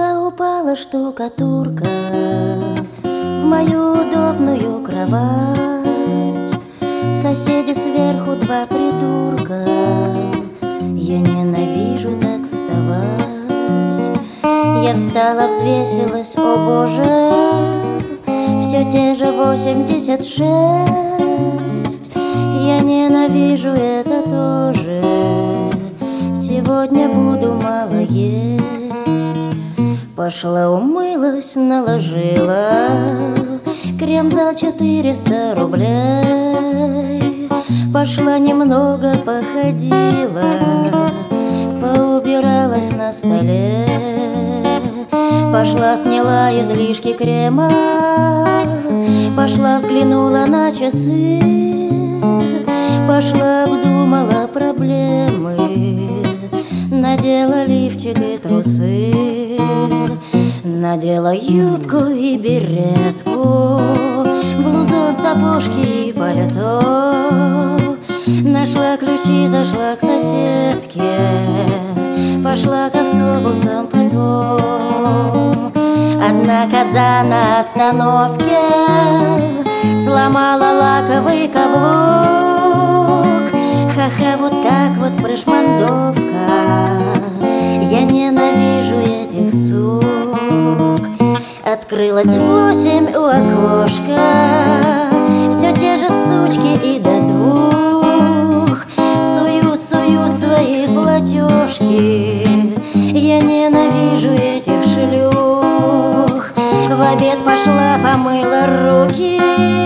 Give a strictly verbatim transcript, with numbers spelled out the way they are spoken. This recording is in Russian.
Упала, упала штукатурка в мою удобную кровать. Соседи сверху два придурка, я ненавижу так вставать. Я встала, взвесилась, о боже, все те же восемьдесят шесть. Я ненавижу это тоже, сегодня буду мало есть. Пошла умылась, наложила крем за четыреста рублей. Пошла немного походила, поубиралась на столе. Пошла сняла излишки крема, пошла взглянула на часы. Пошла обдумала проблемы, надела лифчик и трусы. Надела юбку и беретку, блузон, сапожки и пальто. Нашла ключи, зашла к соседке, пошла к автобусам потом. Одна коза на остановке сломала лаковый каблук. Ха-ха, вот так вот прошмандовка, я ненавижу этих сук. Открылось восемь у окошка, все те же сучки и до двух суют, суют свои платежки. Я ненавижу этих шлюх. В обед пошла, помыла руки,